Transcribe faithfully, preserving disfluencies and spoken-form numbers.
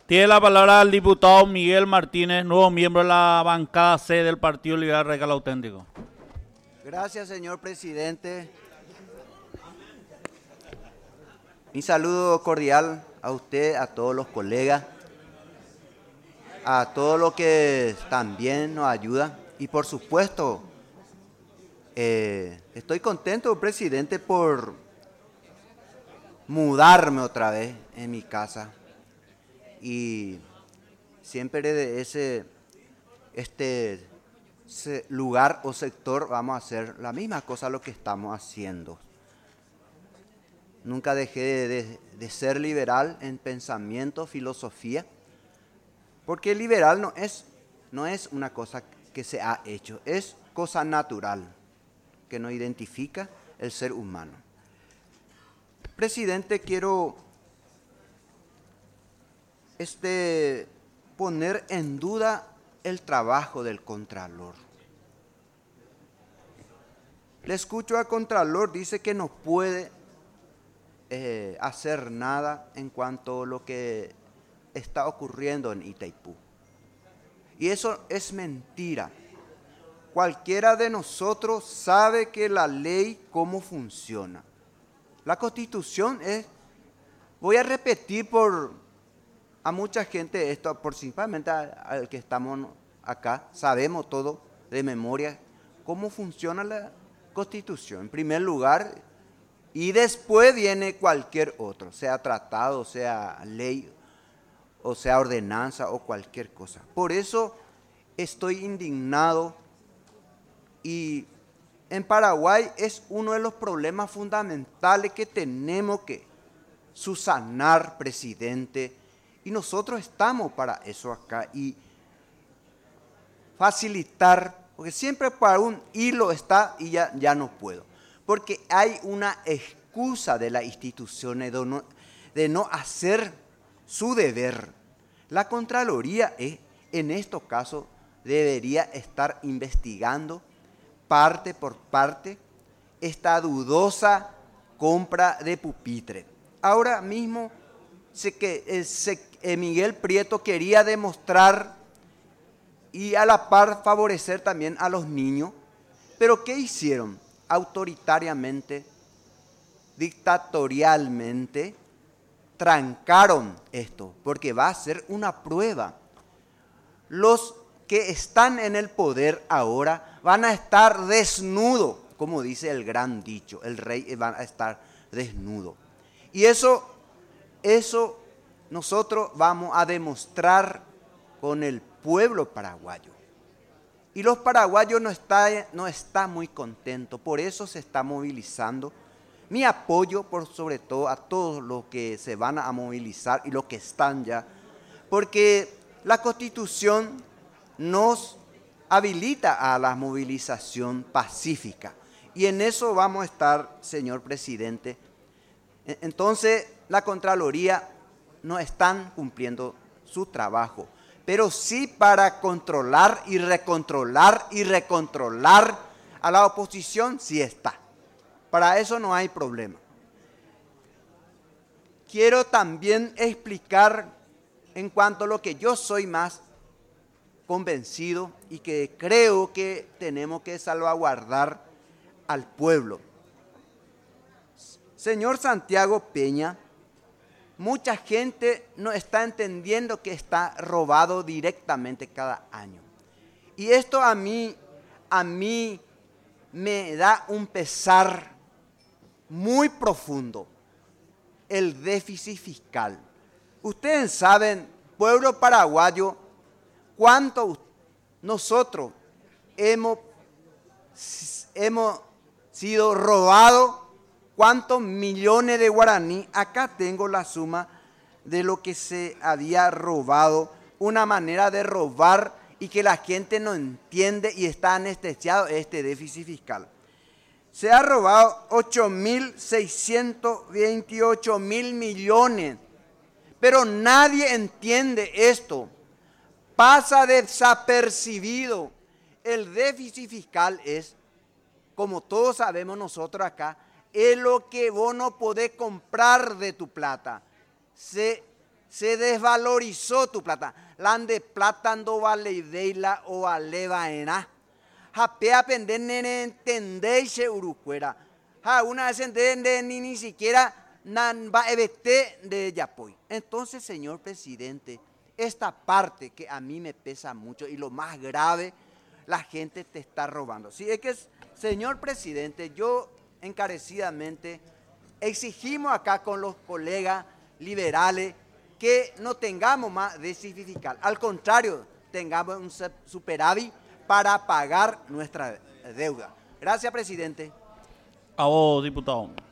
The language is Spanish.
Tiene la palabra el diputado Miguel Martínez, nuevo miembro de la bancada C del Partido Liberal Radical Auténtico. Gracias, señor presidente. Mi saludo cordial a usted, a todos los colegas, a todos los que también nos ayudan. Y por supuesto, eh, estoy contento, presidente, por mudarme otra vez en mi casa. Y siempre de ese este, ese lugar o sector vamos a hacer la misma cosa lo que estamos haciendo. Nunca dejé de, de, de ser liberal en pensamiento, filosofía, porque liberal no es, no es una cosa que se ha hecho, es cosa natural que nos identifica el ser humano. Presidente, quiero este, poner en duda el trabajo del Contralor. Le escucho al Contralor, dice que no puede eh, hacer nada en cuanto a lo que está ocurriendo en Itaipú. Y eso es mentira. Cualquiera de nosotros sabe que la ley cómo funciona. La Constitución es, voy a repetir por a mucha gente esto, principalmente al que estamos acá, sabemos todo de memoria cómo funciona la Constitución, en primer lugar, y después viene cualquier otro, sea tratado, sea ley, o sea ordenanza o cualquier cosa. Por eso estoy indignado y en Paraguay es uno de los problemas fundamentales que tenemos que subsanar, presidente, y nosotros estamos para eso acá y facilitar, porque siempre para un hilo está y ya, ya no puedo, porque hay una excusa de las instituciones de no, de no hacer su deber. La Contraloría es, en estos casos debería estar investigando parte por parte esta dudosa compra de pupitre. Ahora mismo sé que eh, se, eh, Miguel Prieto quería demostrar y a la par favorecer también a los niños, pero ¿qué hicieron? Autoritariamente, dictatorialmente, trancaron esto, porque va a ser una prueba. Los que están en el poder ahora van a estar desnudos, como dice el gran dicho, el rey va a estar desnudo. Y eso, eso nosotros vamos a demostrar con el pueblo paraguayo. Y los paraguayos no están no está muy contentos, por eso se está movilizando. Mi apoyo, por sobre todo, a todos los que se van a movilizar y los que están ya, porque la Constitución nos habilita a la movilización pacífica. Y en eso vamos a estar, señor presidente. Entonces, la Contraloría no están cumpliendo su trabajo, pero sí para controlar y recontrolar y recontrolar a la oposición, sí está. Para eso no hay problema. Quiero también explicar en cuanto a lo que yo soy más convencido y que creo que tenemos que salvaguardar al pueblo. Señor Santiago Peña, mucha gente no está entendiendo que está robado directamente cada año. Y esto a mí, a mí me da un pesar muy profundo, el déficit fiscal. Ustedes saben, pueblo paraguayo, cuánto nosotros hemos, hemos sido robados, cuántos millones de guaraní. Acá tengo la suma de lo que se había robado, una manera de robar y que la gente no entiende y está anestesiado este déficit fiscal. Se ha robado ocho mil seiscientos veintiocho mil millones, pero nadie entiende esto. Pasa desapercibido. El déficit fiscal es, como todos sabemos nosotros acá, es lo que vos no podés comprar de tu plata. Se, se desvalorizó tu plata. Lande plata no vale deila o vale vaina. Jape aprender nene entendéis urucuera. Ja, una vez entende ni ni siquiera nan va ebete de yapoy. Entonces, señor presidente, esta parte que a mí me pesa mucho y lo más grave, la gente te está robando. Sí, es que, señor presidente, yo encarecidamente exigimos acá con los colegas liberales que no tengamos más déficit fiscal. Al contrario, tengamos un superávit para pagar nuestra deuda. Gracias, presidente. A vos, diputado.